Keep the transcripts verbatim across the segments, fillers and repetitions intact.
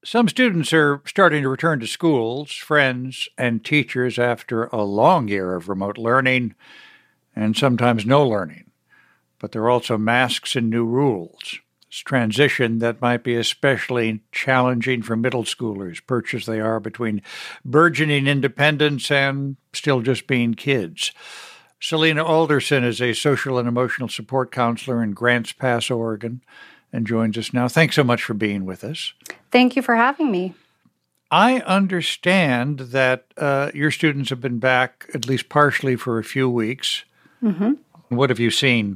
Some students are starting to return to schools, friends, and teachers after a long year of remote learning and sometimes no learning. But there are also masks and new rules. This transition that might be especially challenging for middle schoolers, perched as they are between burgeoning independence and still just being kids. Selena Alderson is a social and emotional support counselor in Grants Pass, Oregon, and joins us now. Thanks so much for being with us. Thank you for having me. I understand that uh, your students have been back at least partially for a few weeks. Mm-hmm. What have you seen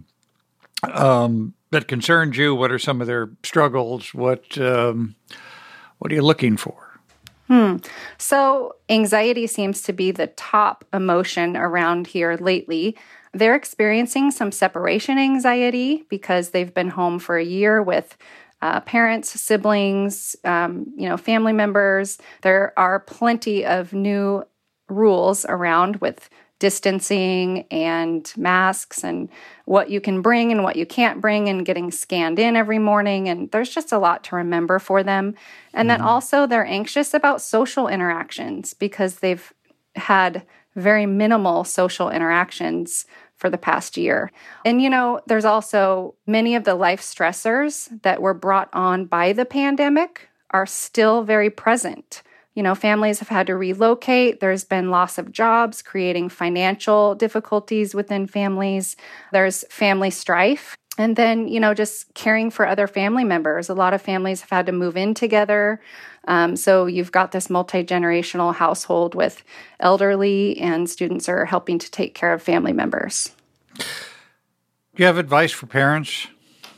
um, that concerns you? What are some of their struggles? What um, what are you looking for? Hmm. So anxiety seems to be the top emotion around here lately. They're experiencing some separation anxiety because they've been home for a year with uh, parents, siblings, um, you know, family members. There are plenty of new rules around with distancing and masks and what you can bring and what you can't bring and getting scanned in every morning. And there's just a lot to remember for them. And mm-hmm. then also they're anxious about social interactions because they've had very minimal social interactions for the past year. And, you know, there's also many of the life stressors that were brought on by the pandemic are still very present. You know, families have had to relocate. There's been loss of jobs, creating financial difficulties within families. There's family strife. And then, you know, just caring for other family members. A lot of families have had to move in together. Um, so you've got this multi-generational household with elderly, and students are helping to take care of family members. Do you have advice for parents?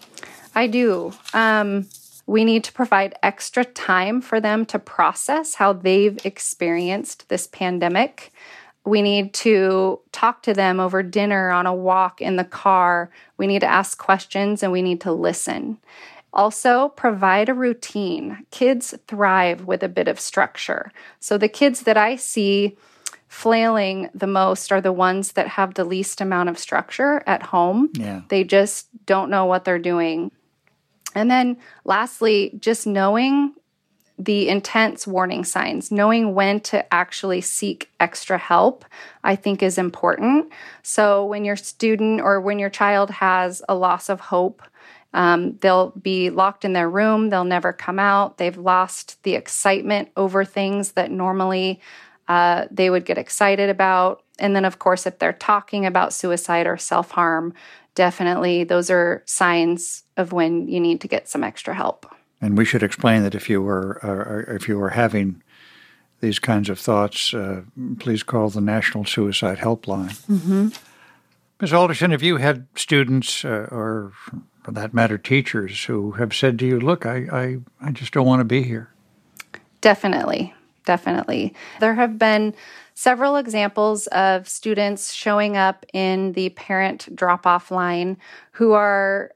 I do. Um, we need to provide extra time for them to process how they've experienced this pandemic. We need to talk to them over dinner, on a walk, in the car. We need to ask questions and we need to listen. Also, provide a routine. Kids thrive with a bit of structure. So the kids that I see flailing the most are the ones that have the least amount of structure at home. Yeah. They just don't know what they're doing. And then lastly, just knowing the intense warning signs, knowing when to actually seek extra help, I think is important. So when your student or when your child has a loss of hope, um, they'll be locked in their room, they'll never come out, they've lost the excitement over things that normally uh, they would get excited about. And then, of course, if they're talking about suicide or self-harm, definitely those are signs of when you need to get some extra help. And we should explain that if you were uh, if you were having these kinds of thoughts, uh, please call the National Suicide Helpline. Mm-hmm. Miz Alderson, have you had students uh, or, for that matter, teachers who have said to you, look, I, I, I just don't want to be here? Definitely, definitely. There have been several examples of students showing up in the parent drop-off line who are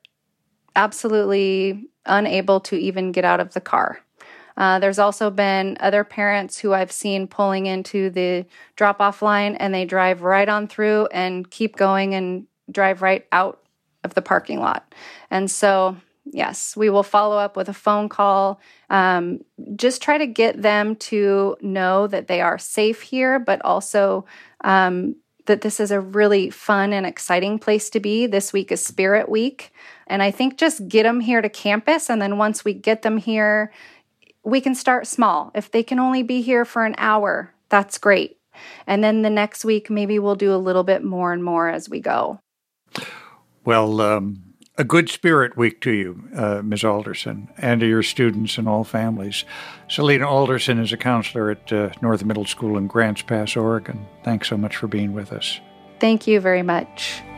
absolutely unable to even get out of the car. Uh, there's also been other parents who I've seen pulling into the drop-off line and they drive right on through and keep going and drive right out of the parking lot. And so, yes, we will follow up with a phone call. Um, just try to get them to know that they are safe here, but also um, that this is a really fun and exciting place to be. This week is Spirit Week. And I think just get them here to campus. And then once we get them here, we can start small. If they can only be here for an hour, that's great. And then the next week, maybe we'll do a little bit more and more as we go. Well, um, a good Spirit Week to you, uh, Miz Alderson, and to your students and all families. Selena Alderson is a counselor at uh, North Middle School in Grants Pass, Oregon. Thanks so much for being with us. Thank you very much.